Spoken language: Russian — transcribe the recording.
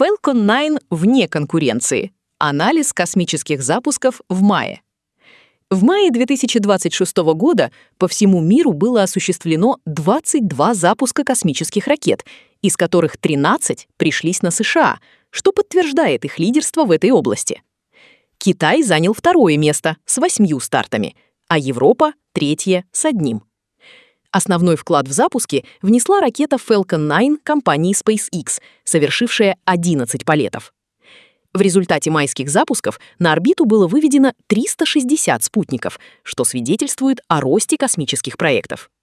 Falcon 9 вне конкуренции. Анализ космических запусков в мае. В мае 2026 года по всему миру было осуществлено 22 запуска космических ракет, из которых 13 пришлись на США, что подтверждает их лидерство в этой области. Китай занял второе место с 8 стартами, а Европа — третье с 1. Основной вклад в запуски внесла ракета Falcon 9 компании SpaceX, совершившая 11 полетов. В результате майских запусков на орбиту было выведено 360 спутников, что свидетельствует о росте космических проектов.